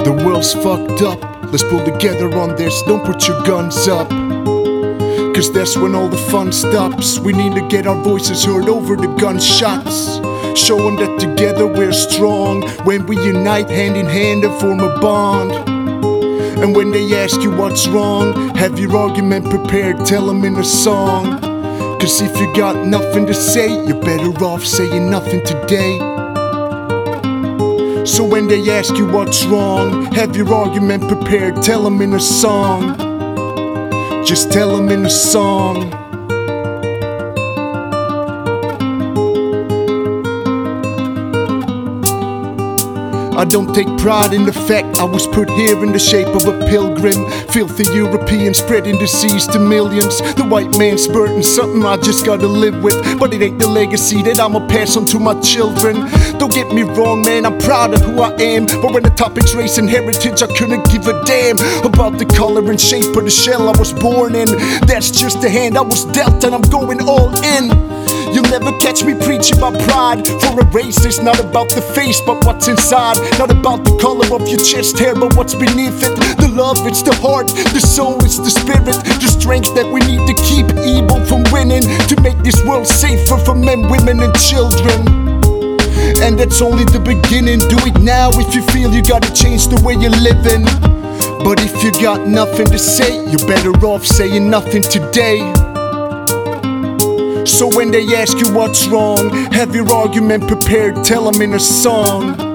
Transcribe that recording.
The world's fucked up, let's pull together on this, don't put your guns up. Cause that's when all the fun stops. We need to get our voices heard over the gunshots. Show them that together we're strong. When we unite hand in hand and form a bond. And when they ask you what's wrong, have your argument prepared, tell them in a song. Cause if you got nothing to say, you're better off saying nothing today. So when they ask you what's wrong, have your argument prepared, tell them in a song. Just tell them in a song. I don't take pride in the fact I was put here in the shape of a pilgrim. Filthy European spreading disease to millions. The white man's burden, something I just gotta live with. But it ain't the legacy that I'ma pass on to my children. Don't get me wrong, man, I'm proud of who I am. But when the topic's race and heritage, I couldn't give a damn about the color and shape of the shell I was born in. That's just the hand I was dealt and I'm going all in. You'll never catch me preaching about pride. For a race, it's not about the face, but what's inside. Not about the color of your chest hair, but what's beneath it. The love, it's the heart. The soul, it's the spirit. The strength that we need to keep evil from winning. To make this world safer for men, women, and children. And that's only the beginning. Do it now if you feel you gotta change the way you're living. But if you got nothing to say, you're better off saying nothing today. So when they ask you what's wrong, have your argument prepared, tell them in a song.